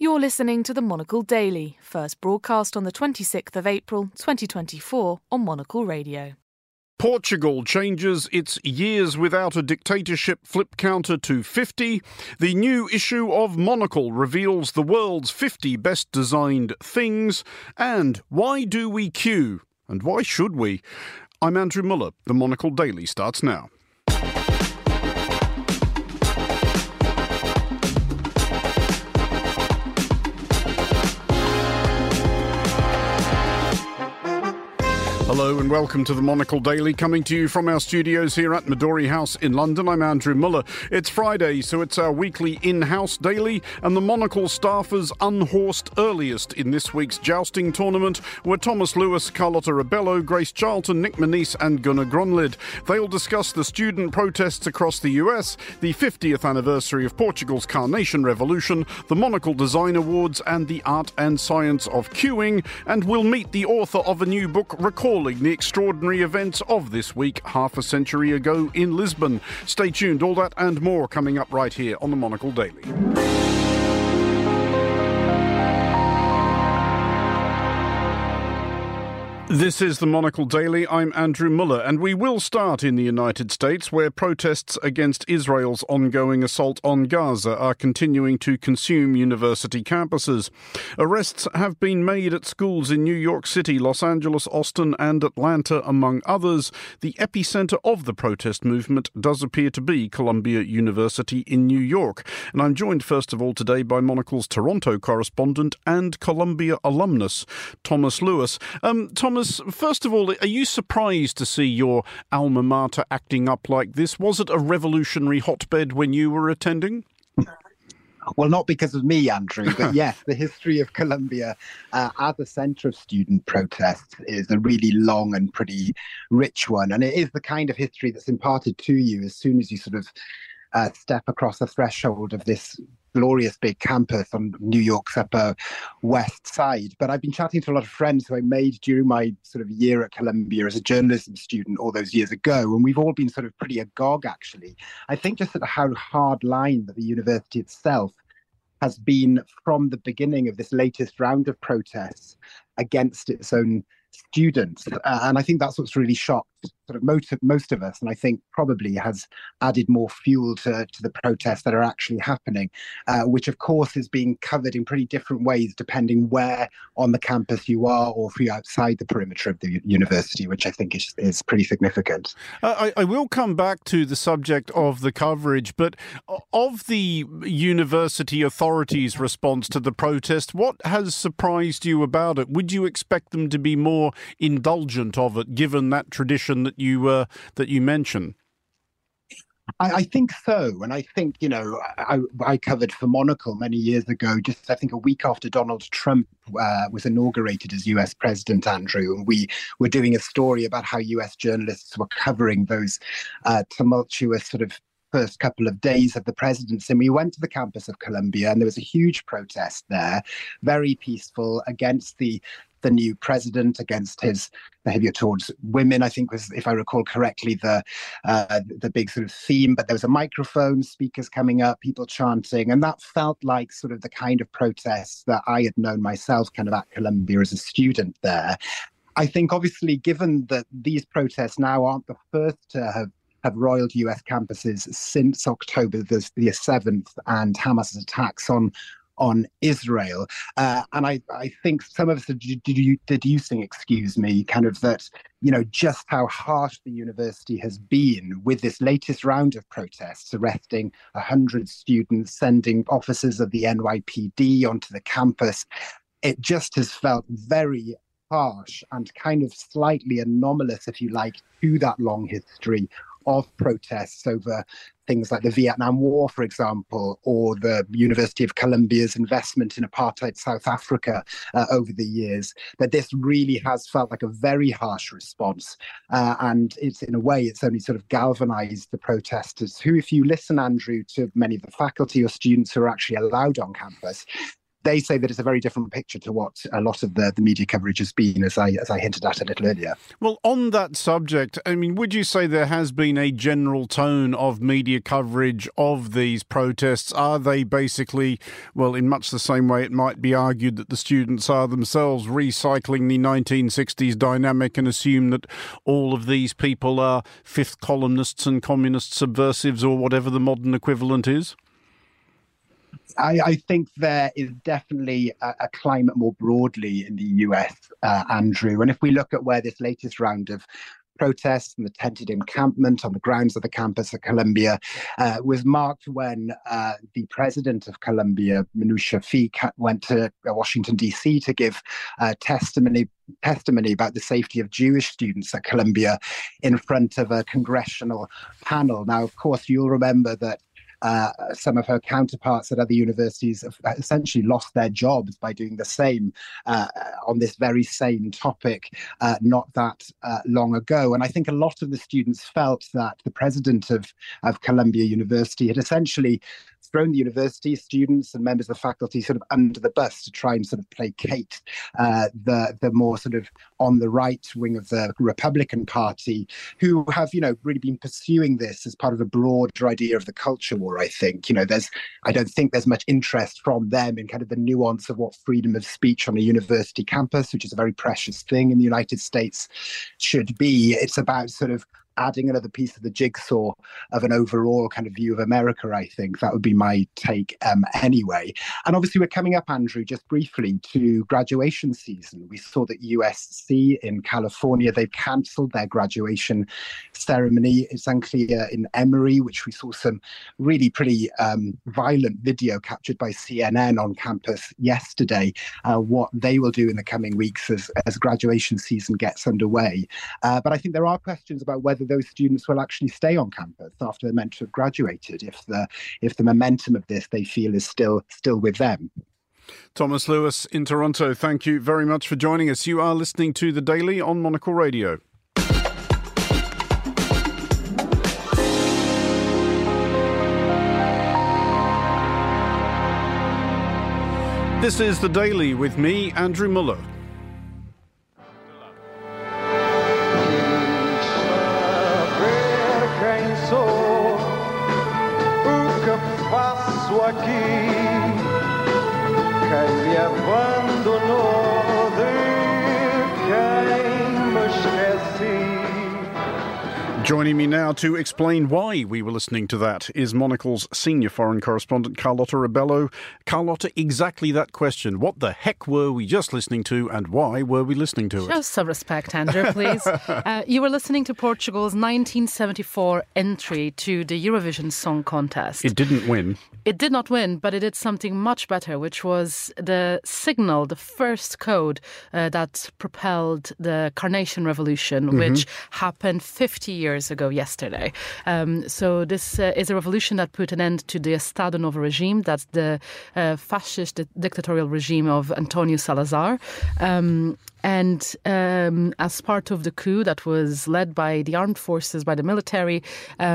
You're listening to the Monocle Daily, first broadcast on the 26th of April 2024 on Monocle Radio. Portugal changes its years without a dictatorship flip counter to 50. The new issue of Monocle reveals the world's 50 best designed things. And why do we queue? And why should we? I'm Andrew Muller. The Monocle Daily starts now. Hello and welcome to the Monocle Daily, coming to you from our studios here at Midori House in London. I'm Andrew Muller. It's Friday, so it's our weekly in-house daily, and the Monocle staffers unhorsed earliest in this week's jousting tournament were Thomas Lewis, Carlotta Rebello, Grace Charlton, Nick Manise and Gunnar Gronlid. They'll discuss the student protests across the US, the 50th anniversary of Portugal's Carnation Revolution, the Monocle Design Awards and the art and science of queuing, and we'll meet the author of a new book recalling the extraordinary events of this week half a century ago in Lisbon. Stay tuned, all that and more coming up right here on the Monocle Daily. This is the Monocle Daily. I'm Andrew Muller, and we will start in the United States, where protests against Israel's ongoing assault on Gaza are continuing to consume university campuses. Arrests have been made at schools in New York City, Los Angeles, Austin and Atlanta, among others. The epicenter of the protest movement does appear to be Columbia University in New York. And I'm joined first of all today by Monocle's Toronto correspondent and Columbia alumnus, Thomas Lewis. Thomas, first of all, are you surprised to see your alma mater acting up like this? Was it a revolutionary hotbed when you were attending? Well, not because of me, Andrew, but yes, the history of Columbia as a centre of student protests is a really long and pretty rich one. And it is the kind of history that's imparted to you as soon as you sort of step across the threshold of this glorious big campus on New York's Upper West Side. But I've been chatting to a lot of friends who I made during my sort of year at Columbia as a journalism student all those years ago, and we've all been sort of pretty agog, actually. I think just at how hard line that the university itself has been from the beginning of this latest round of protests against its own students. And I think that's what's really shocked sort of most of us, and I think probably has added more fuel to the protests that are actually happening, which of course is being covered in pretty different ways depending where on the campus you are or if you're outside the perimeter of the university, which I think is pretty significant. I will come back to the subject of the coverage, but of the university authorities' response to the protest, what has surprised you about it? Would you expect them to be more indulgent of it, given that tradition that you mention? I think so. And I think, I covered for Monocle many years ago, just I think a week after Donald Trump was inaugurated as US president, Andrew. And we were doing a story about how US journalists were covering those tumultuous sort of first couple of days of the presidency. And we went to the campus of Columbia and there was a huge protest there, very peaceful, against the new president, against his behaviour towards women, I think was, if I recall correctly, the big sort of theme. But there was a microphone, speakers coming up, people chanting, and that felt like sort of the kind of protests that I had known myself kind of at Columbia as a student there. I think obviously, given that these protests now aren't the first to have roiled US campuses since October the 7th and Hamas's attacks on Israel. And I think some of us are deducing, kind of that, just how harsh the university has been with this latest round of protests, arresting 100 students, sending officers of the NYPD onto the campus. It just has felt very harsh and kind of slightly anomalous, if you like, to that long history of protests over things like the Vietnam War, for example, or the University of Columbia's investment in apartheid South Africa over the years, that this really has felt like a very harsh response. And it's, in a way, it's only sort of galvanized the protesters who, if you listen, Andrew, to many of the faculty or students who are actually allowed on campus, they say that it's a very different picture to what a lot of the media coverage has been, as I hinted at a little earlier. Well, on that subject, I mean, would you say there has been a general tone of media coverage of these protests? Are they basically, well, in much the same way it might be argued that the students are themselves recycling the 1960s dynamic and assume that all of these people are fifth columnists and communist subversives or whatever the modern equivalent is? I think there is definitely a climate more broadly in the US, Andrew. And if we look at where this latest round of protests and the tented encampment on the grounds of the campus at Columbia was marked when the president of Columbia, Minouche Shafik, went to Washington, D.C. to give testimony about the safety of Jewish students at Columbia in front of a congressional panel. Now, of course, you'll remember that some of her counterparts at other universities have essentially lost their jobs by doing the same on this very same topic not that long ago. And I think a lot of the students felt that the president of Columbia University had essentially thrown the university, students and members of faculty sort of under the bus to try and sort of placate the more sort of on the right wing of the Republican Party, who have, really been pursuing this as part of a broader idea of the culture war, I think. I don't think there's much interest from them in kind of the nuance of what freedom of speech on a university campus, which is a very precious thing in the United States, should be. It's about sort of adding another piece of the jigsaw of an overall kind of view of America, I think. That would be my take anyway. And obviously we're coming up, Andrew, just briefly to graduation season. We saw that USC in California, they've cancelled their graduation ceremony. It's unclear in Emory, which we saw some really pretty violent video captured by CNN on campus yesterday, what they will do in the coming weeks as graduation season gets underway. But I think there are questions about whether those students will actually stay on campus after they're meant to have graduated, if the momentum of this they feel is still with them. Thomas Lewis in Toronto, thank you very much for joining us. You are listening to The Daily on Monocle Radio. This is The Daily with me, Andrew Muller. Joining me now to explain why we were listening to that is Monocle's senior foreign correspondent, Carlotta Rebello. Carlotta, exactly that question. What the heck were we just listening to and why were we listening to it? Show some respect, Andrew, please. You were listening to Portugal's 1974 entry to the Eurovision Song Contest. It didn't win. It did not win, but it did something much better, which was the signal, the first code that propelled the Carnation Revolution, which happened 50 years ago yesterday. So this is a revolution that put an end to the Estado Novo regime. That's the fascist dictatorial regime of Antonio Salazar. And as part of the coup that was led by the armed forces, by the military,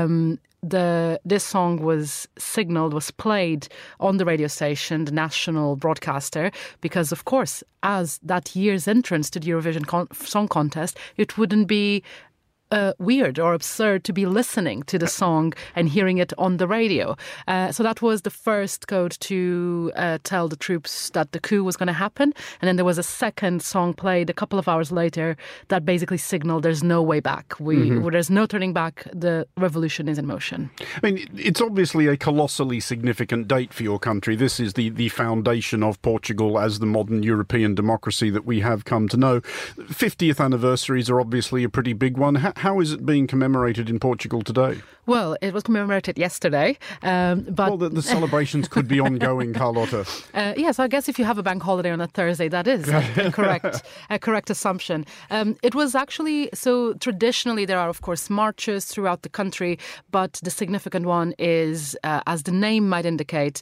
this song was played on the radio station, the national broadcaster, because, of course, as that year's entrance to the Eurovision Song Contest, it wouldn't be weird or absurd to be listening to the song and hearing it on the radio. So that was the first code to tell the troops that the coup was going to happen. And then there was a second song played a couple of hours later that basically signaled there's no way back. There's no turning back. The revolution is in motion. I mean, it's obviously a colossally significant date for your country. This is the foundation of Portugal as the modern European democracy that we have come to know. 50th anniversaries are obviously a pretty big one. How is it being commemorated in Portugal today? Well, it was commemorated yesterday. But the celebrations could be ongoing, Carlotta. Yes, I guess if you have a bank holiday on a Thursday, that is a correct assumption. It was actually, so traditionally there are, of course, marches throughout the country, but the significant one is, as the name might indicate,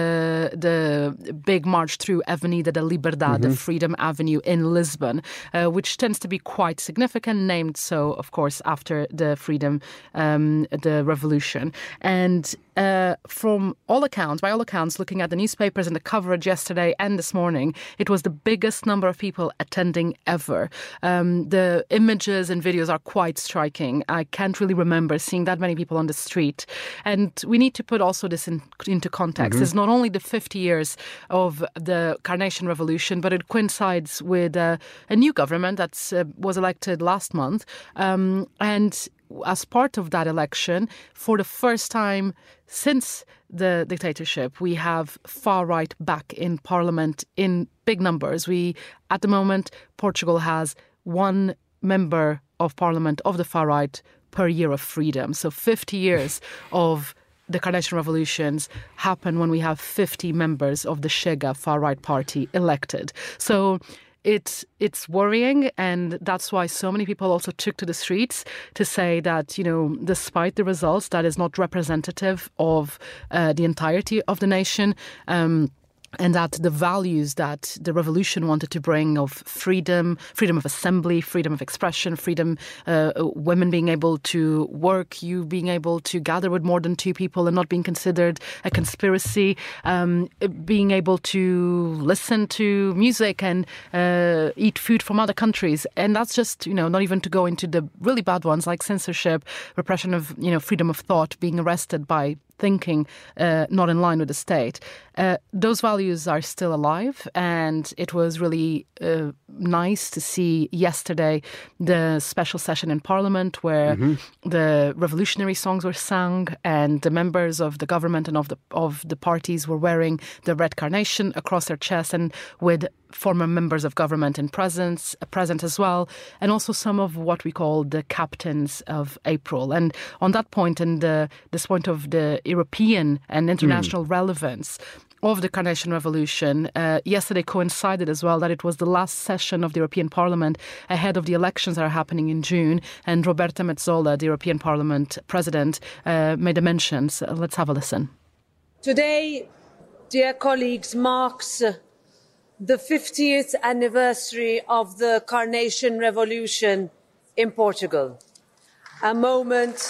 the big march through Avenida da Liberdade, the Freedom Avenue in Lisbon, which tends to be quite significant, named so, of course, after the freedom, the revolution. And from all accounts, by all accounts, looking at the newspapers and the coverage yesterday and this morning, it was the biggest number of people attending ever. The images and videos are quite striking. I can't really remember seeing that many people on the street. And we need to put also this into context. It's not only the 50 years of the Carnation Revolution, but it coincides with a new government that was elected last month. And as part of that election, for the first time since the dictatorship, we have far right back in parliament in big numbers. At the moment, Portugal has one member of parliament of the far right per year of freedom. So 50 years of the Carnation Revolutions happen when we have 50 members of the Chega far right party elected. So it's worrying, and that's why so many people also took to the streets to say that, despite the results, that is not representative of the entirety of the nation. And that the values that the revolution wanted to bring of freedom of assembly, freedom of expression, freedom, women being able to work, you being able to gather with more than two people and not being considered a conspiracy, being able to listen to music and eat food from other countries. And that's just, not even to go into the really bad ones like censorship, repression of, freedom of thought, being arrested by thinking not in line with the state. Those values are still alive, and it was really nice to see yesterday the special session in Parliament where the revolutionary songs were sung and the members of the government and of the parties were wearing the red carnation across their chest, and with former members of government in present as well, and also some of what we call the captains of April. And on that point, and this point of the European and international relevance of the Carnation Revolution, yesterday coincided as well that it was the last session of the European Parliament ahead of the elections that are happening in June, and Roberta Metsola, the European Parliament President, made a mention. So let's have a listen. Today, dear colleagues, marks the 50th anniversary of the Carnation Revolution in Portugal. A moment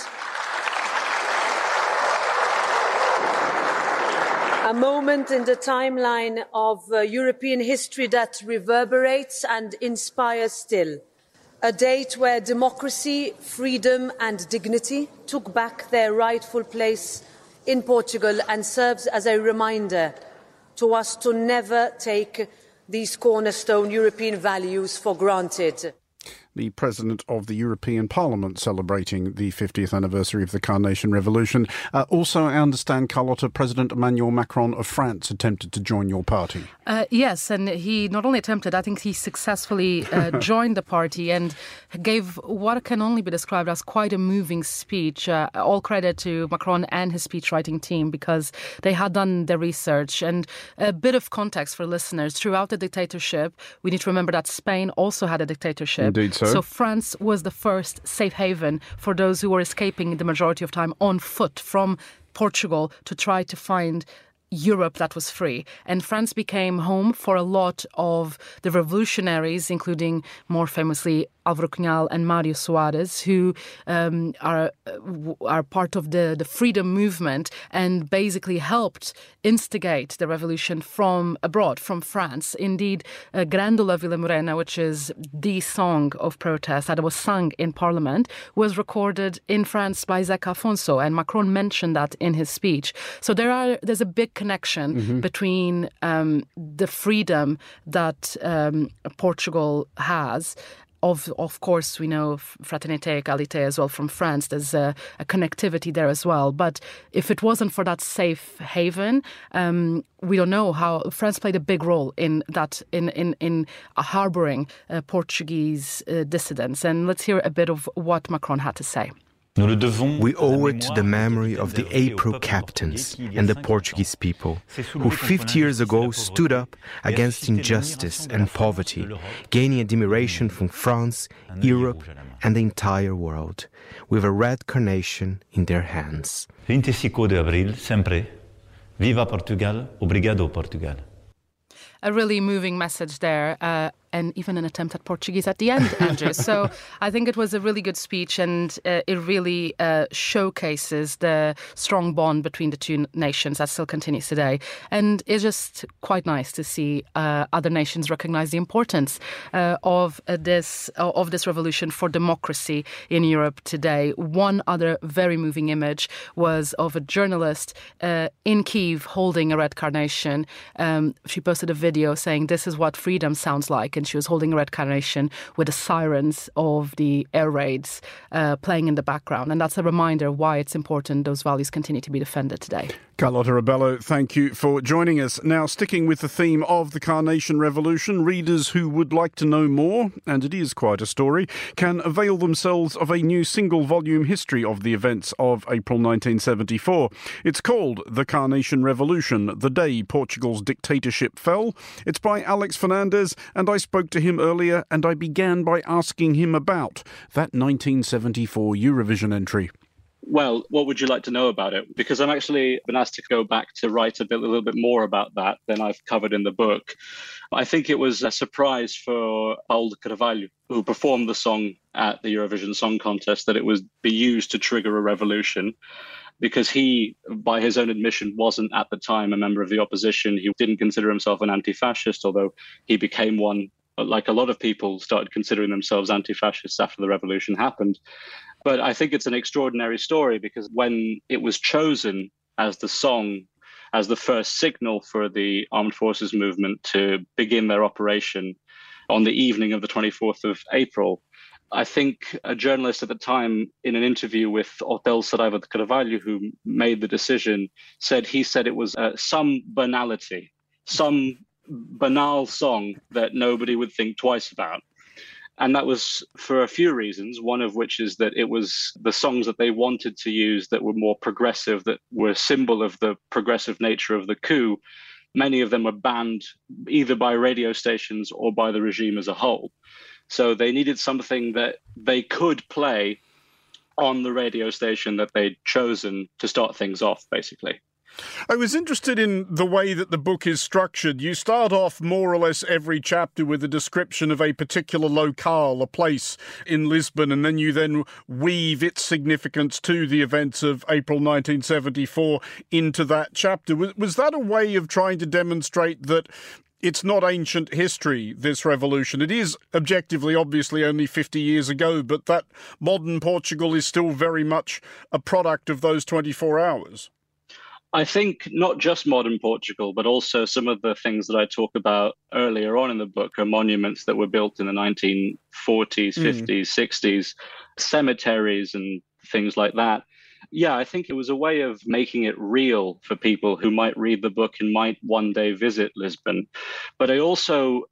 in the timeline of European history that reverberates and inspires still. A date where democracy, freedom and dignity took back their rightful place in Portugal, and serves as a reminder to us to never take these cornerstone European values for granted. The President of the European Parliament celebrating the 50th anniversary of the Carnation Revolution. Also, I understand, Carlotta, President Emmanuel Macron of France attempted to join your party. Yes, and he not only attempted, I think he successfully joined the party and gave what can only be described as quite a moving speech. All credit to Macron and his speechwriting team, because they had done their research. And a bit of context for listeners, throughout the dictatorship, we need to remember that Spain also had a dictatorship. Indeed so. So France was the first safe haven for those who were escaping the majority of time on foot from Portugal to try to find Europe that was free. And France became home for a lot of the revolutionaries, including more famously Álvaro Cunhal and Mário Soares, who are part of the freedom movement and basically helped instigate the revolution from abroad, from France. Indeed, Grândola Vila Morena, which is the song of protest that was sung in Parliament, was recorded in France by Zeca Afonso, and Macron mentioned that in his speech. So there's a big connection between the freedom that Portugal has. Of course, we know Fraternité, Égalité as well from France. There's a connectivity there as well. But if it wasn't for that safe haven, we don't know how France played a big role in that, in harbouring Portuguese dissidents. And let's hear a bit of what Macron had to say. We owe it to the memory of the April captains and the Portuguese people, who 50 years ago stood up against injustice and poverty, gaining admiration from France, Europe and the entire world, with a red carnation in their hands. 25 de abril, sempre. Viva Portugal, obrigado Portugal. A really moving message there. and even an attempt at Portuguese at the end, Andrew. So I think it was a really good speech, and it really showcases the strong bond between the two nations that still continues today. And it's just quite nice to see other nations recognize the importance of this revolution for democracy in Europe today. One other very moving image was of a journalist in Kyiv holding a red carnation. She posted a video saying this is what freedom sounds like, and she was holding a red carnation with the sirens of the air raids playing in the background. And that's a reminder why it's important those values continue to be defended today. Carlotta Rebelo, thank you for joining us. Now, sticking with the theme of the Carnation Revolution, readers who would like to know more, and it is quite a story, can avail themselves of a new single-volume history of the events of April 1974. It's called The Carnation Revolution, The Day Portugal's Dictatorship Fell. It's by Alex Fernandez, and I spoke to him earlier, and I began by asking him about that 1974 Eurovision entry. Well, what would you like to know about it? Because I'm actually been asked to go back to write a little bit more about that than I've covered in the book. I think it was a surprise for Paulo de Carvalho, who performed the song at the Eurovision Song Contest, that it would be used to trigger a revolution, because he, by his own admission, wasn't at the time a member of the opposition. He didn't consider himself an anti-fascist, although he became one. Like a lot of people started considering themselves anti-fascists after the revolution happened. But I think it's an extraordinary story, because when it was chosen as the song, as the first signal for the armed forces movement to begin their operation on the evening of the 24th of April, I think a journalist at the time, in an interview with Hotel Saraiva de Carvalho, who made the decision, said it was some banality, some banal song that nobody would think twice about. And that was for a few reasons, one of which is that it was the songs that they wanted to use that were more progressive, that were a symbol of the progressive nature of the coup. Many of them were banned either by radio stations or by the regime as a whole. So they needed something that they could play on the radio station that they'd chosen to start things off, basically. I was interested in the way that the book is structured. You start off more or less every chapter with a description of a particular locale, a place in Lisbon, and then you weave its significance to the events of April 1974 into that chapter. Was that a way of trying to demonstrate that it's not ancient history, this revolution? It is objectively, obviously, only 50 years ago, but that modern Portugal is still very much a product of those 24 hours. I think not just modern Portugal, but also some of the things that I talk about earlier on in the book are monuments that were built in the 1940s, 50s, 60s, cemeteries and things like that. Yeah, I think it was a way of making it real for people who might read the book and might one day visit Lisbon. But I also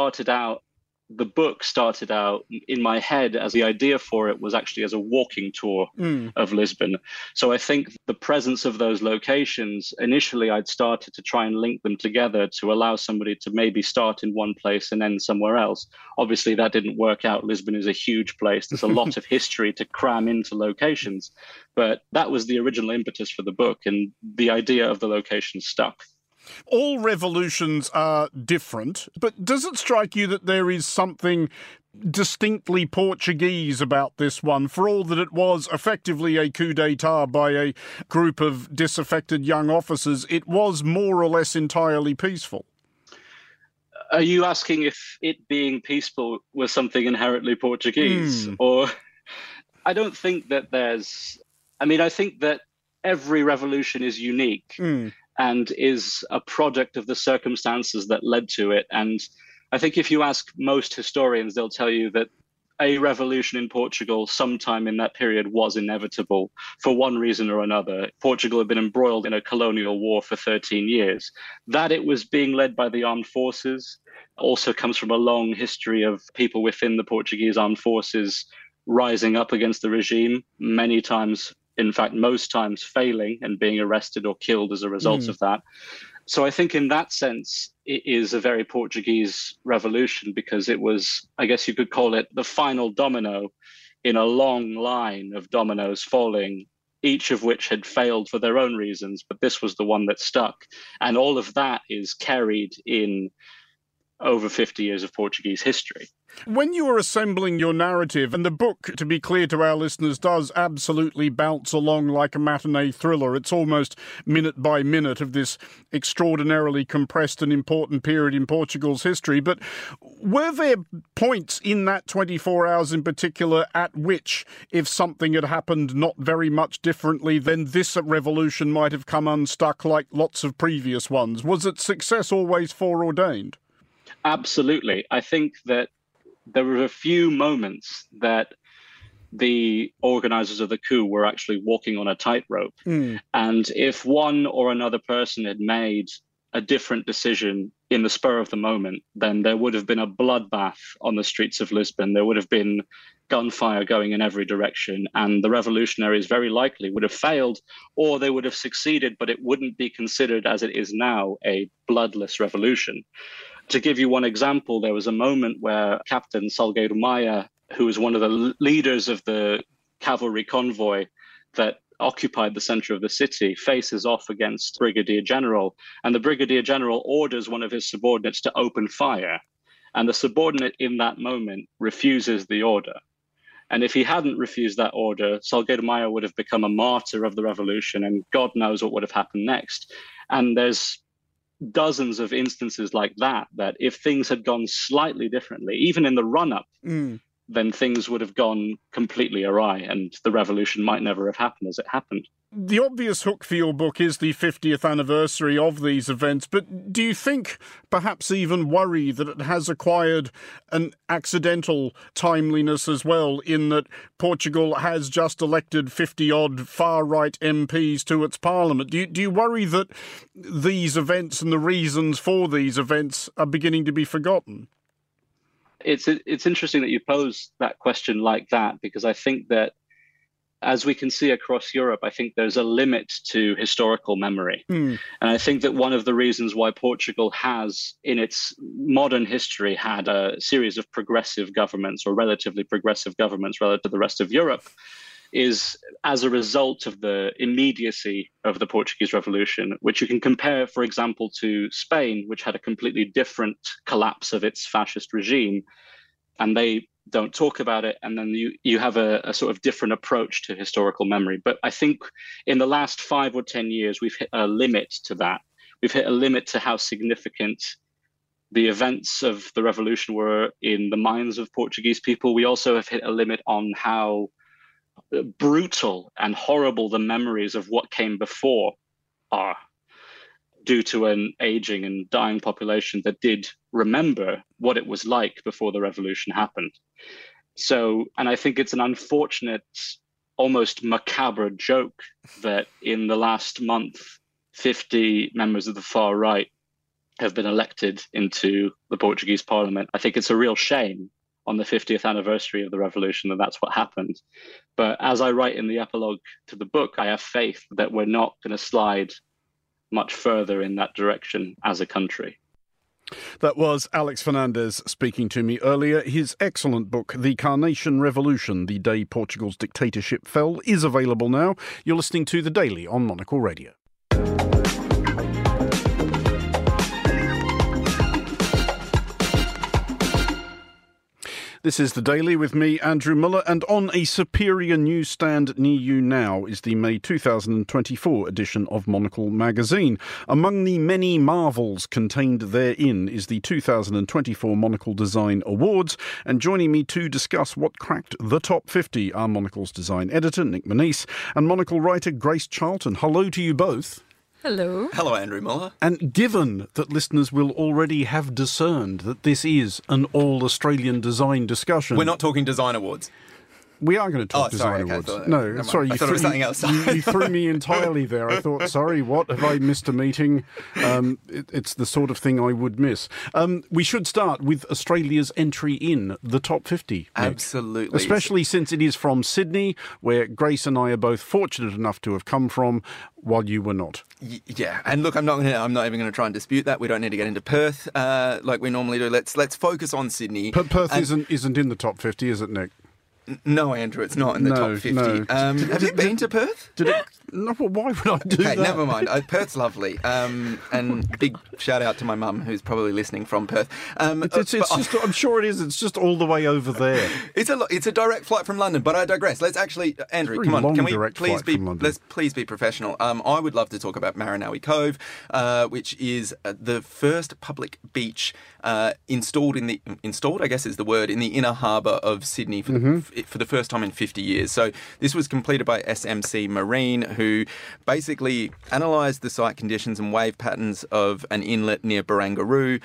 the book started out in my head as the idea for it was actually as a walking tour of Lisbon. So I think the presence of those locations, initially I'd started to try and link them together to allow somebody to maybe start in one place and end somewhere else. Obviously that didn't work out. Lisbon is a huge place. There's a lot of history to cram into locations, but that was the original impetus for the book, and the idea of the location stuck. All revolutions are different, but does it strike you that there is something distinctly Portuguese about this one, for all that it was effectively a coup d'etat by a group of disaffected young officers? It was more or less entirely peaceful. Are you asking if it being peaceful was something inherently Portuguese? Or I don't think that I think that every revolution is unique. And is a product of the circumstances that led to it. And I think if you ask most historians, they'll tell you that a revolution in Portugal sometime in that period was inevitable for one reason or another. Portugal had been embroiled in a colonial war for 13 years. That it was being led by the armed forces also comes from a long history of people within the Portuguese armed forces rising up against the regime, many times, in fact, most times failing and being arrested or killed as a result of that. So I think in that sense, it is a very Portuguese revolution, because it was, I guess you could call it, the final domino in a long line of dominoes falling, each of which had failed for their own reasons, but this was the one that stuck. And all of that is carried in over 50 years of Portuguese history. When you were assembling your narrative, and the book, to be clear to our listeners, does absolutely bounce along like a matinee thriller. It's almost minute by minute of this extraordinarily compressed and important period in Portugal's history. But were there points in that 24 hours in particular at which, if something had happened not very much differently, then this revolution might have come unstuck like lots of previous ones? Was its success always foreordained? Absolutely. I think that there were a few moments that the organizers of the coup were actually walking on a tightrope. And if one or another person had made a different decision in the spur of the moment, then there would have been a bloodbath on the streets of Lisbon. There would have been gunfire going in every direction, and the revolutionaries very likely would have failed, or they would have succeeded, but it wouldn't be considered, as it is now, a bloodless revolution. To give you one example, there was a moment where Captain Salgueiro Maia, who was one of the leaders of the cavalry convoy that occupied the center of the city, faces off against Brigadier General, and the Brigadier General orders one of his subordinates to open fire. And the subordinate in that moment refuses the order. And if he hadn't refused that order, Salgueiro Maia would have become a martyr of the revolution, and God knows what would have happened next. And there's dozens of instances like that, that if things had gone slightly differently, even in the run-up, then things would have gone completely awry and the revolution might never have happened as it happened. The obvious hook for your book is the 50th anniversary of these events, but do you think, perhaps even worry, that it has acquired an accidental timeliness as well, in that Portugal has just elected 50-odd far-right MPs to its parliament? Do you worry that these events and the reasons for these events are beginning to be forgotten? It's interesting that you pose that question like that, because I think that, as we can see across Europe, I think there's a limit to historical memory. And I think that one of the reasons why Portugal has, in its modern history, had a series of progressive governments, or relatively progressive governments relative to the rest of Europe, is as a result of the immediacy of the Portuguese Revolution, which you can compare, for example, to Spain, which had a completely different collapse of its fascist regime. And they don't talk about it, and then you have a sort of different approach to historical memory. But I think in the last 5 or 10 years, we've hit a limit to that. We've hit a limit to how significant the events of the revolution were in the minds of Portuguese people. We also have hit a limit on how brutal and horrible the memories of what came before are, due to an aging and dying population that did remember what it was like before the revolution happened. So, and I think it's an unfortunate, almost macabre joke that in the last month, 50 members of the far right have been elected into the Portuguese parliament. I think it's a real shame on the 50th anniversary of the revolution that that's what happened. But as I write in the epilogue to the book, I have faith that we're not going to slide much further in that direction as a country. That was Alex Fernandez speaking to me earlier. His excellent book, The Carnation Revolution, The Day Portugal's Dictatorship Fell, is available now. You're listening to The Daily on Monocle Radio. This is The Daily with me, Andrew Muller, and on a superior newsstand near you now is the May 2024 edition of Monocle magazine. Among the many marvels contained therein is the 2024 Monocle Design Awards, and joining me to discuss what cracked the top 50 are Monocle's design editor, Nick Monisse, and Monocle writer, Grace Charlton. Hello to you both. Hello. Hello, Andrew Muller. And given that listeners will already have discerned that this is an all-Australian design discussion... We're not talking design awards. We are going to talk design awards. No, sorry. I thought it was something else. You threw me entirely there. I thought, sorry, what? Have I missed a meeting? It's the sort of thing I would miss. We should start with Australia's entry in the top 50. Nick. Absolutely. Especially since it is from Sydney, where Grace and I are both fortunate enough to have come from, while you were not. Yeah, and look, I'm not even going to try and dispute that. We don't need to get into Perth like we normally do. Let's focus on Sydney. Perth isn't in the top 50, is it, Nick? No, Andrew, it's not in the top 50. No. Have you been to Perth? No, why would I do that? Okay, never mind. Perth's lovely. And big shout out to my mum, who's probably listening from Perth. It's just, I'm sure it is. It's just all the way over there. It's a direct flight from London, but I digress. Let's actually, Andrew, come on. Can we please be professional? I would love to talk about Maranowie Cove, which is the first public beach installed, I guess is the word, in the inner harbour of Sydney for the first time in 50 years. So this was completed by SMC Marine, who basically analysed the site conditions and wave patterns of an inlet near Barangaroo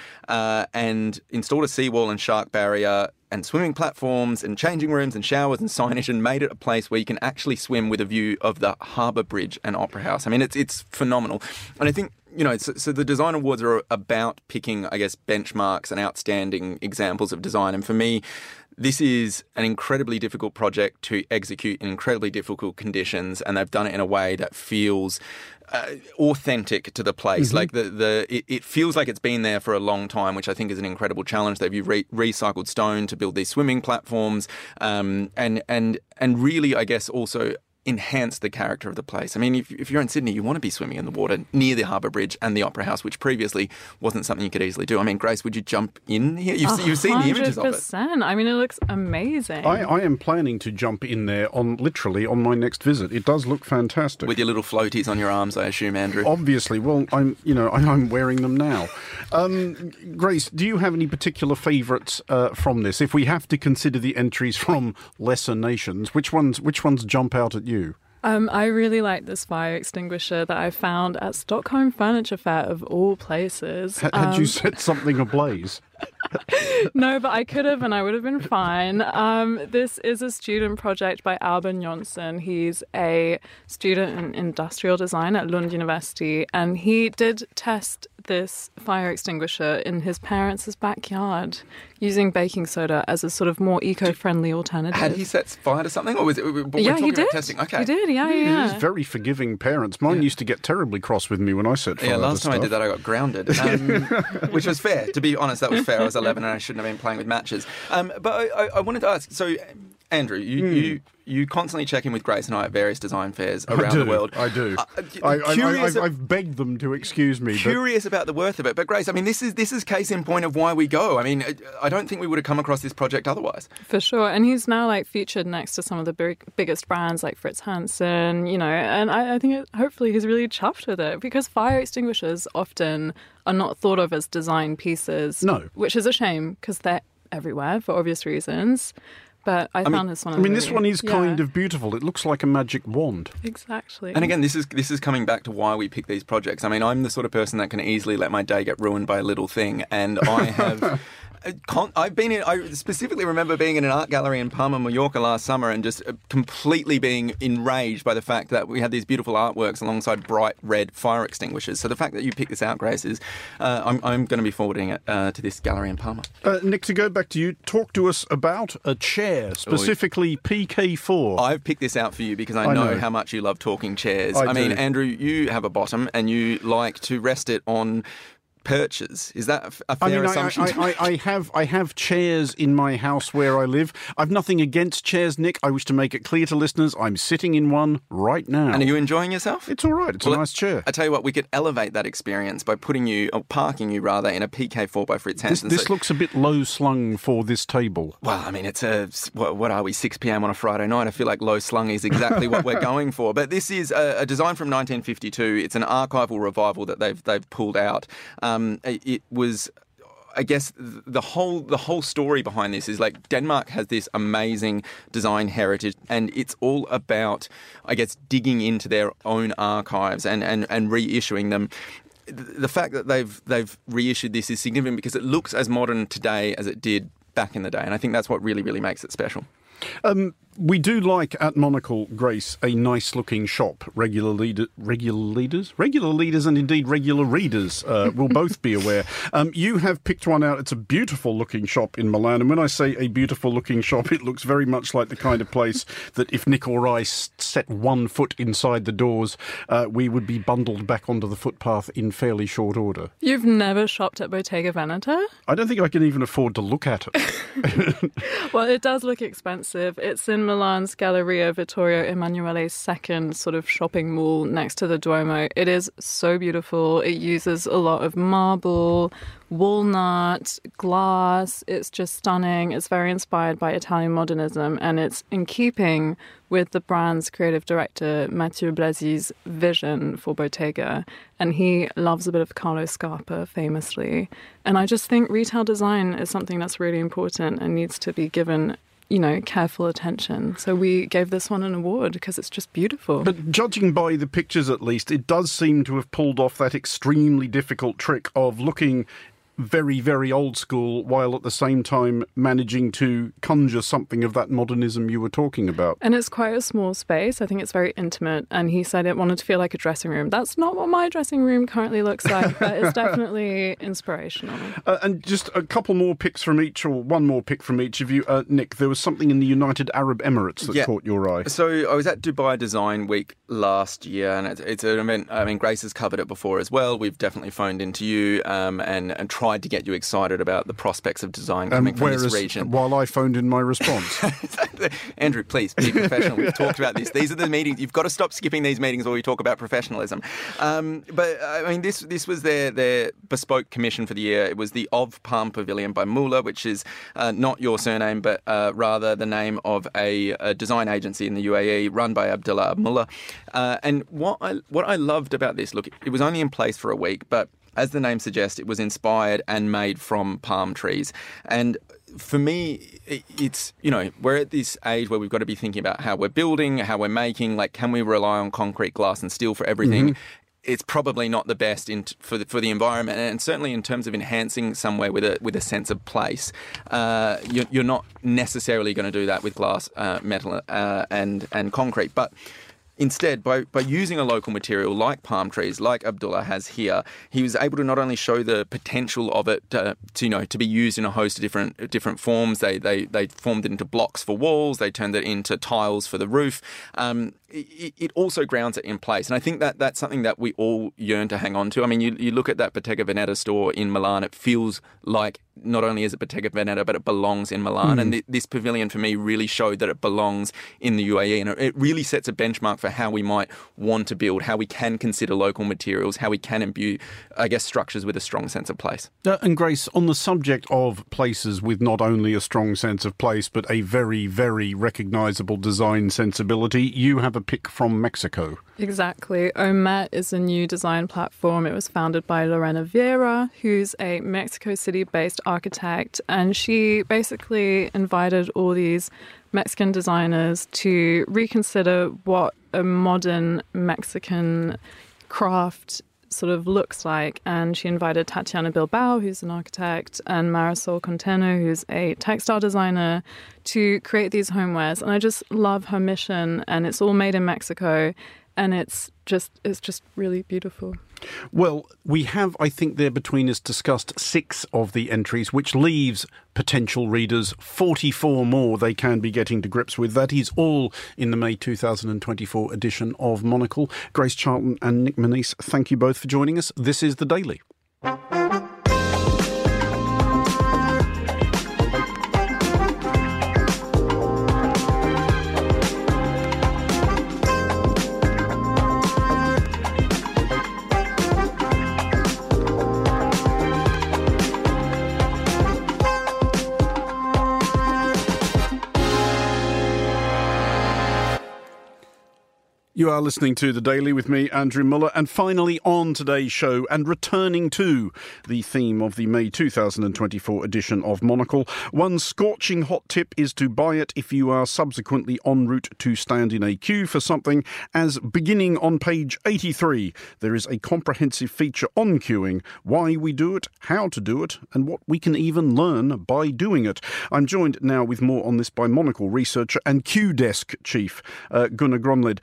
and installed a seawall and shark barrier and swimming platforms and changing rooms and showers and signage, and made it a place where you can actually swim with a view of the Harbour Bridge and Opera House. I mean, it's phenomenal. And I think, so the design awards are about picking, I guess, benchmarks and outstanding examples of design. And for me, this is an incredibly difficult project to execute in incredibly difficult conditions, and they've done it in a way that feels authentic to the place. Like it feels like it's been there for a long time, which I think is an incredible challenge. They've used recycled stone to build these swimming platforms, and really, I guess, also enhance the character of the place. I mean, if you're in Sydney, you want to be swimming in the water near the Harbour Bridge and the Opera House, which previously wasn't something you could easily do. I mean, Grace, would you jump in here? You've seen the images of it. 100%. I mean, it looks amazing. I am planning to jump in there literally on my next visit. It does look fantastic. With your little floaties on your arms, I assume, Andrew. Obviously. Well, I'm wearing them now. Grace, do you have any particular favourites from this? If we have to consider the entries from lesser nations, which ones jump out at you? I really like this fire extinguisher that I found at Stockholm Furniture Fair, of all places. Had you set something ablaze? No, but I could have, and I would have been fine. This is a student project by Albin Jonsson. He's a student in industrial design at Lund University, and he did test this fire extinguisher in his parents' backyard using baking soda as a sort of more eco-friendly alternative. Had he set fire to something, or was it? He did. Testing? Okay. He did. Yeah. He's very forgiving parents. Mine used to get terribly cross with me when I set fire. Yeah, last time I did that, I got grounded, which was fair. To be honest, that was fair. I was 11 and I shouldn't have been playing with matches. But I wanted to ask, so Andrew, you constantly check in with Grace and I at various design fairs around the world. I do. I've begged them to excuse me. Curious about the worth of it. But Grace, I mean, this is case in point of why we go. I mean, I don't think we would have come across this project otherwise. For sure. And he's now featured next to some of the biggest brands like Fritz Hansen, and I think hopefully he's really chuffed with it, because fire extinguishers often are not thought of as design pieces. No. Which is a shame, because they're everywhere for obvious reasons. But I found this one. This one is kind of beautiful. It looks like a magic wand. Exactly. And again, this is coming back to why we pick these projects. I mean, I'm the sort of person that can easily let my day get ruined by a little thing, and I have. I specifically remember being in an art gallery in Palma, Mallorca last summer, and just completely being enraged by the fact that we had these beautiful artworks alongside bright red fire extinguishers. So the fact that you picked this out, Grace, is I'm going to be forwarding it to this gallery in Palma. Nick, to go back to you, talk to us about a chair, specifically PK4. I've picked this out for you because I know how much you love talking chairs. I mean, Andrew, you have a bottom and you like to rest it on perches. Is that a fair assumption? I have chairs in my house where I live. I've nothing against chairs, Nick. I wish to make it clear to listeners I'm sitting in one right now. And are you enjoying yourself? It's all right. It's a nice chair. I tell you what, we could elevate that experience by parking you in a PK4 by Fritz Hansen. This looks a bit low slung for this table. Well, I mean, it's what are we, 6 p.m. on a Friday night? I feel like low slung is exactly what we're going for. But this is a design from 1952. It's an archival revival that they've pulled out. It was, I guess, the whole story behind this is Denmark has this amazing design heritage, and it's all about, I guess, digging into their own archives and reissuing them. The fact that they've reissued this is significant because it looks as modern today as it did back in the day, and I think that's what really, really makes it special. We do like at Monocle, Grace, a nice-looking shop. Regular leaders, and indeed regular readers will both be aware. You have picked one out. It's a beautiful-looking shop in Milan, and when I say a beautiful-looking shop, it looks very much like the kind of place that if Nick or I set 1 foot inside the doors, we would be bundled back onto the footpath in fairly short order. You've never shopped at Bottega Veneta? I don't think I can even afford to look at it. Well, it does look expensive. It's in Milan's Galleria Vittorio Emanuele's second sort of shopping mall next to the Duomo. It is so beautiful. It uses a lot of marble, walnut, glass. It's just stunning. It's very inspired by Italian modernism, and it's in keeping with the brand's creative director Mathieu Blazy's vision for Bottega, and he loves a bit of Carlo Scarpa famously. And I just think retail design is something that's really important and needs to be given, you know, careful attention. So we gave this one an award because it's just beautiful. But judging by the pictures at least, it does seem to have pulled off that extremely difficult trick of looking very, very old school while at the same time managing to conjure something of that modernism you were talking about. And it's quite a small space. I think it's very intimate. And he said it wanted to feel like a dressing room. That's not what my dressing room currently looks like, but it's definitely inspirational. And just a couple more picks from each, or one more pick from each of you. Nick, there was something in the United Arab Emirates that caught your eye. So I was at Dubai Design Week last year, and it's an event, I mean, Grace has covered it before as well. We've definitely phoned into you and tried to get you excited about the prospects of design coming from this region. While I phoned in my response. Andrew, please be professional. We've talked about this. These are the meetings. You've got to stop skipping these meetings where we talk about professionalism. But I mean, this was their bespoke commission for the year. It was the Of Palm Pavilion by Muller, which is not your surname, but rather the name of a design agency in the UAE run by Abdullah Muller. And what I loved about this, look, it was only in place for a week, but as the name suggests, it was inspired and made from palm trees. And for me, it's, you know, we're at this age where we've got to be thinking about how we're building, how we're making, like, can we rely on concrete, glass and steel for everything? Mm-hmm. It's probably not the best for the environment, and certainly in terms of enhancing somewhere with a sense of place. You're not necessarily going to do that with glass, metal and concrete, but instead, by using a local material like palm trees, like Abdullah has here, he was able to not only show the potential of it to be used in a host of different forms. They formed it into blocks for walls. They turned it into tiles for the roof. It also grounds it in place. And I think that that's something that we all yearn to hang on to. I mean, you look at that Bottega Veneta store in Milan, it feels like not only is it Bottega Veneta, but it belongs in Milan. And this pavilion for me really showed that it belongs in the UAE. And it really sets a benchmark for how we might want to build, how we can consider local materials, how we can imbue, I guess, structures with a strong sense of place. And Grace, on the subject of places with not only a strong sense of place, but a very, very recognisable design sensibility, you have a pick from Mexico. Exactly. OMET is a new design platform. It was founded by Lorena Vieira, who's a Mexico City-based architect, and she basically invited all these Mexican designers to reconsider what a modern Mexican craft sort of looks like. And she invited Tatiana Bilbao, who's an architect, and Marisol Conteno, who's a textile designer, to create these homewares. And I just love her mission, and it's all made in Mexico, and it's just really beautiful. Well, we have, I think, there between us discussed 6 of the entries, which leaves potential readers 44 more they can be getting to grips with. That is all in the May 2024 edition of Monocle. Grace Charlton and Nick Monisse, thank you both for joining us. This is The Daily. You are listening to The Daily with me, Andrew Muller, and finally on today's show and returning to the theme of the May 2024 edition of Monocle, one scorching hot tip is to buy it if you are subsequently en route to stand in a queue for something, as beginning on page 83, there is a comprehensive feature on queuing, why we do it, how to do it, and what we can even learn by doing it. I'm joined now with more on this by Monocle researcher and Queue Desk chief, Gunnar Gromlid.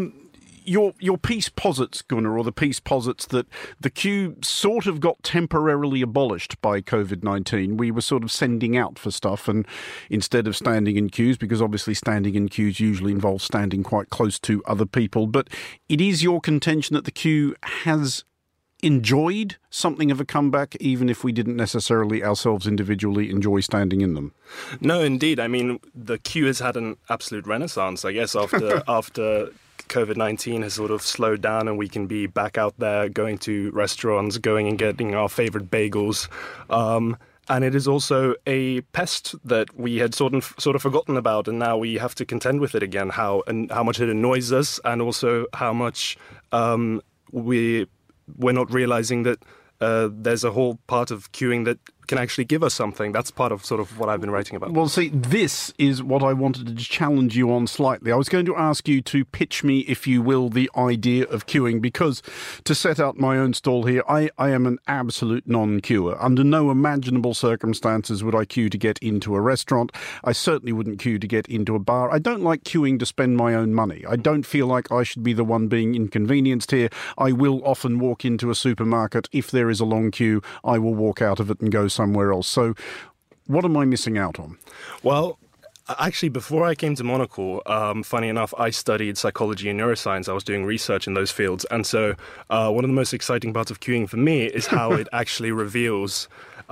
Your piece posits, Gunnar, or the piece posits that the queue sort of got temporarily abolished by COVID-19. We were sort of sending out for stuff, and instead of standing in queues, because obviously standing in queues usually involves standing quite close to other people, but it is your contention that the queue has enjoyed something of a comeback, even if we didn't necessarily ourselves individually enjoy standing in them? No, indeed. I mean, the queue has had an absolute renaissance, I guess, after COVID-19 has sort of slowed down and we can be back out there going to restaurants, going and getting our favorite bagels. And it is also a pest that we had sort of forgotten about, and now we have to contend with it again, how much it annoys us, and also how much we're not realizing that there's a whole part of queuing that can actually give us something. That's part of sort of what I've been writing about. Well, see, this is what I wanted to challenge you on slightly. I was going to ask you to pitch me, if you will, the idea of queuing, because to set out my own stall here, I am an absolute non-queuer. Under no imaginable circumstances would I queue to get into a restaurant. I certainly wouldn't queue to get into a bar. I don't like queuing to spend my own money. I don't feel like I should be the one being inconvenienced here. I will often walk into a supermarket. If there is a long queue, I will walk out of it and go somewhere else. So what am I missing out on? Well, actually, before I came to Monocle, funny enough, I studied psychology and neuroscience. I was doing research in those fields. And so one of the most exciting parts of queuing for me is how it actually reveals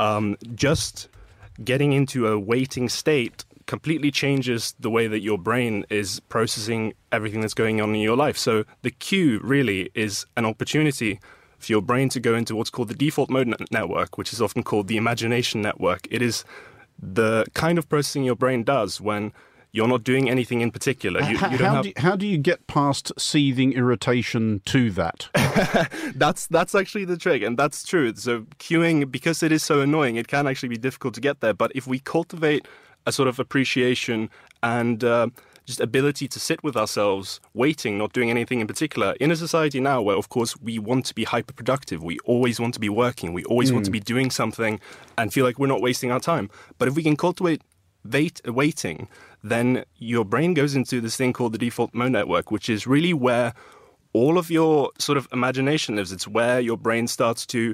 just getting into a waiting state completely changes the way that your brain is processing everything that's going on in your life. So the queue really is an opportunity for your brain to go into what's called the default mode network, which is often called the imagination network. It is the kind of processing your brain does when you're not doing anything in particular. How do you get past seething irritation to that? That's actually the trick, and that's true. So queuing, because it is so annoying, it can actually be difficult to get there. But if we cultivate a sort of appreciation and just ability to sit with ourselves, waiting, not doing anything in particular, in a society now where, of course, we want to be hyper-productive, we always want to be working, we always want to be doing something and feel like we're not wasting our time. But if we can cultivate waiting, then your brain goes into this thing called the default mode network, which is really where all of your sort of imagination lives. It's where your brain starts to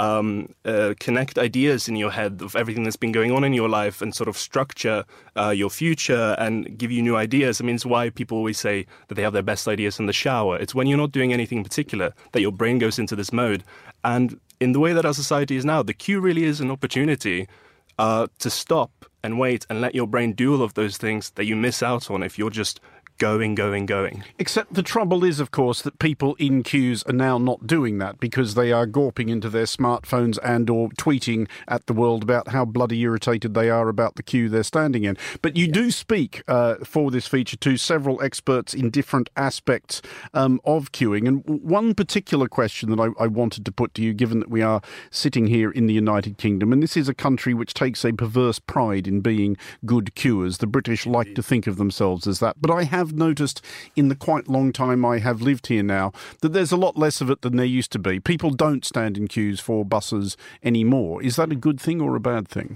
connect ideas in your head of everything that's been going on in your life and sort of structure your future and give you new ideas. I mean, it's why people always say that they have their best ideas in the shower. It's when you're not doing anything in particular that your brain goes into this mode. And in the way that our society is now, the queue really is an opportunity to stop and wait and let your brain do all of those things that you miss out on if you're just going. Except the trouble is, of course, that people in queues are now not doing that because they are gawping into their smartphones and or tweeting at the world about how bloody irritated they are about the queue they're standing in. But you do speak for this feature to several experts in different aspects of queuing. And one particular question that I wanted to put to you, given that we are sitting here in the United Kingdom, and this is a country which takes a perverse pride in being good queuers. The British like to think of themselves as that. But I have noticed in the quite long time I have lived here now that there's a lot less of it than there used to be. People don't stand in queues for buses anymore. Is that a good thing or a bad thing?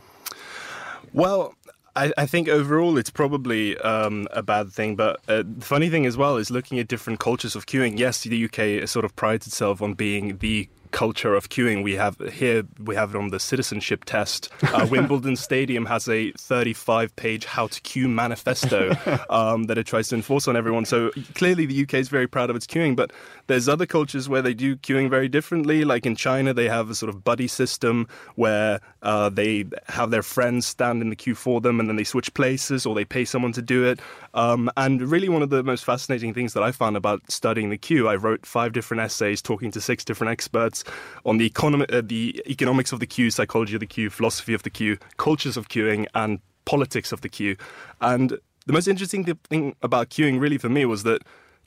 Well, I think overall it's probably a bad thing, but the funny thing as well is looking at different cultures of queuing. Yes, the UK sort of prides itself on being the culture of queuing. We have it on the citizenship test. Wimbledon Stadium has a 35-page how to queue manifesto that it tries to enforce on everyone. So clearly the UK is very proud of its queuing, but there's other cultures where they do queuing very differently. Like in China, they have a sort of buddy system where they have their friends stand in the queue for them and then they switch places or they pay someone to do it. And really one of the most fascinating things that I found about studying the queue, I wrote 5 different essays talking to 6 different experts on the economics of the queue, psychology of the queue, philosophy of the queue, cultures of queuing, and politics of the queue. And the most interesting thing about queuing really for me was that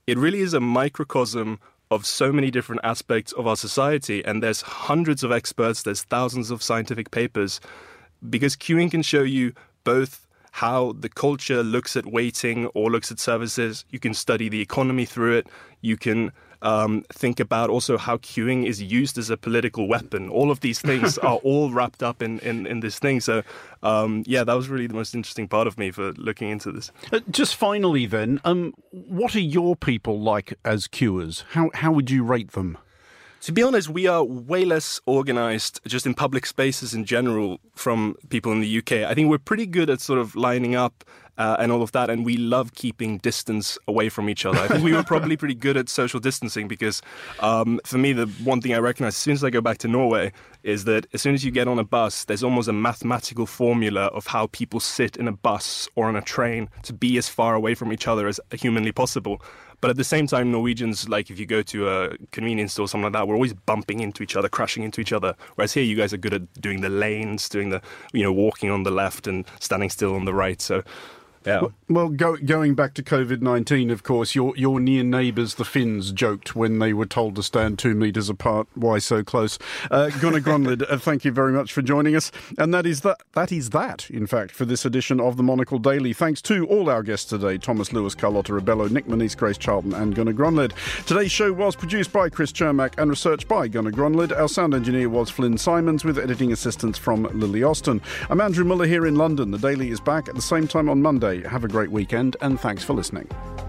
it really is a microcosm of so many different aspects of our society. And there's hundreds of experts, there's thousands of scientific papers, because queuing can show you both how the culture looks at waiting or looks at services. You can study the economy through it. You can think about also how queuing is used as a political weapon. All of these things are all wrapped up in this thing. So, that was really the most interesting part of me for looking into this. Just finally then, what are your people like as queuers? How would you rate them? To be honest, we are way less organised just in public spaces in general from people in the UK. I think we're pretty good at sort of lining up and all of that, and we love keeping distance away from each other. I think we were probably pretty good at social distancing because for me, the one thing I recognise as soon as I go back to Norway is that as soon as you get on a bus, there's almost a mathematical formula of how people sit in a bus or on a train to be as far away from each other as humanly possible. But at the same time, Norwegians, like if you go to a convenience store or something like that, we're always bumping into each other, crashing into each other. Whereas here, you guys are good at doing the lanes, doing the, walking on the left and standing still on the right. So, yeah. Well, going back to COVID-19, of course, your near neighbours, the Finns, joked when they were told to stand 2 metres apart. Why so close? Gunnar Grunlid, thank you very much for joining us. And that is that, in fact, for this edition of the Monocle Daily. Thanks to all our guests today, Thomas Lewis, Carlotta Rebello, Nick Moniz, Grace Charlton and Gunnar Grunlid. Today's show was produced by Chris Chermak and researched by Gunnar Grunlid. Our sound engineer was Flynn Simons with editing assistance from Lily Austin. I'm Andrew Muller here in London. The Daily is back at the same time on Monday. Have a great weekend and thanks for listening.